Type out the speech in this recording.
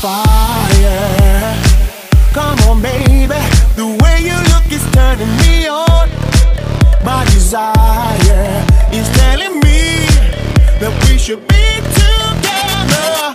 fire. Come on, baby, the way you look is turning me on. My desire is telling me that we should be together.